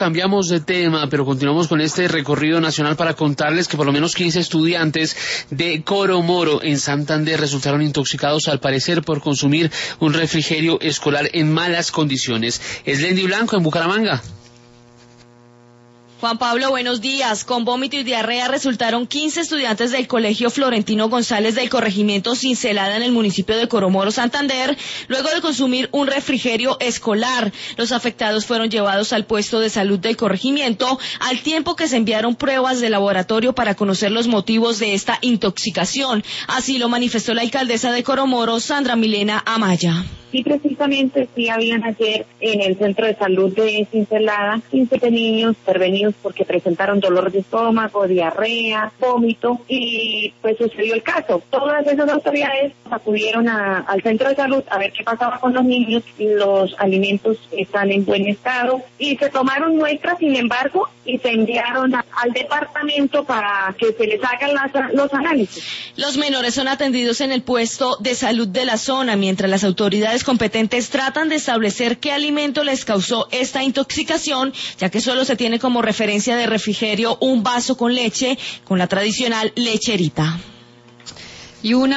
Cambiamos de tema, pero continuamos con este recorrido nacional para contarles que por lo menos 15 estudiantes de Coromoro en Santander resultaron intoxicados al parecer por consumir un refrigerio escolar en malas condiciones. Eslendi Blanco en Bucaramanga. Juan Pablo, buenos días. Con vómito y diarrea resultaron 15 estudiantes del Colegio Florentino González del corregimiento Cincelada en el municipio de Coromoro, Santander, luego de consumir un refrigerio escolar. Los afectados fueron llevados al puesto de salud del corregimiento, al tiempo que se enviaron pruebas de laboratorio para conocer los motivos de esta intoxicación. Así lo manifestó la alcaldesa de Coromoro, Sandra Milena Amaya. Sí, precisamente sí habían ayer en el centro de salud de Cincelada 15 niños intervenidos porque presentaron dolor de estómago, diarrea, vómito y pues sucedió el caso. Todas esas autoridades acudieron al centro de salud a ver qué pasaba con los niños. Los alimentos están en buen estado y se tomaron muestras, sin embargo, y se enviaron al departamento para que se les hagan los análisis. Los menores son atendidos en el puesto de salud de la zona, mientras las autoridades competentes tratan de establecer qué alimento les causó esta intoxicación, ya que solo se tiene como referencia de refrigerio un vaso con leche, con la tradicional lecherita.